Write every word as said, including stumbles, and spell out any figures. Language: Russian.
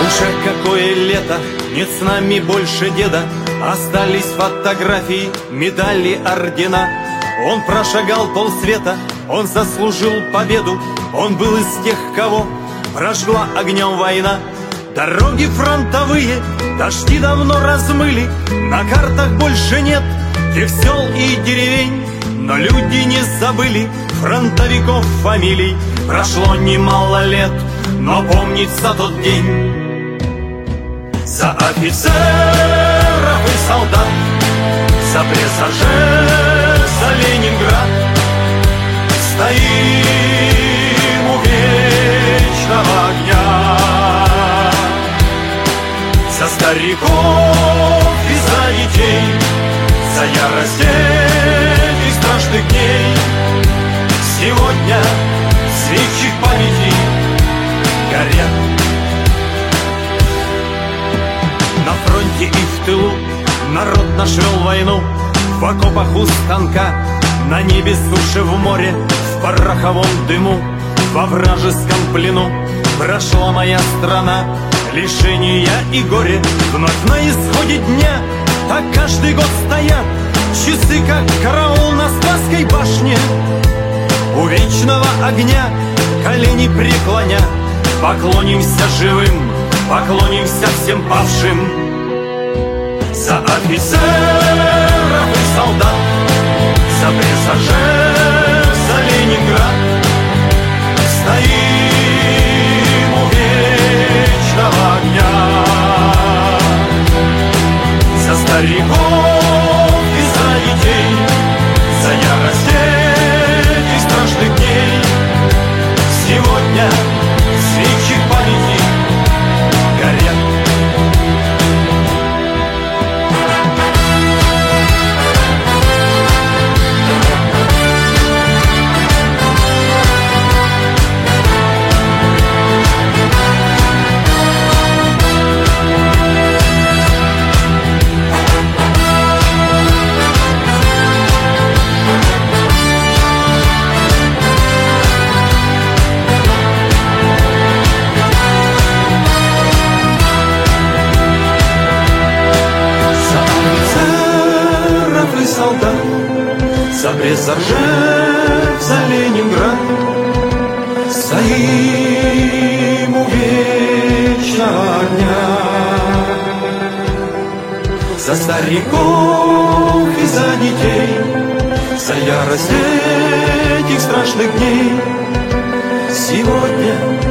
Уже какое лето, нет с нами больше деда. Остались фотографии, медали, ордена. Он прошагал полсвета, он заслужил победу. Он был из тех, кого прожгла огнем война. Дороги фронтовые, дожди давно размыли. На картах больше нет тех сел и деревень. Но люди не забыли фронтовиков фамилий. Прошло немало лет, но помнится тот день. За офицеров и солдат, за присяжных, за Ленинград стоим у вечного огня. За стариков и за детей, за ярость этих страшных дней. Сегодня свечи памяти горят. На фронте и в тылу народ наш вел войну. В окопах у станка, на небе, суше, в море, в пороховом дыму, во вражеском плену прошла моя страна. Лишения и горе вновь на исходе дня. Так каждый год стоят часы, как караул на Спасской башне. У вечного огня колени преклоня, поклонимся живым, поклонимся всем павшим. За офицеров и солдат, за присяжных, за Ленинград стоим у вечного огня. За стариков и за детей, за ярость этих страшных дней. Сегодня свечи памяти горят. За присяжных, за Ленинград стоим у вечного огня. За стариков и за детей, за ярость этих страшных дней. Сегодня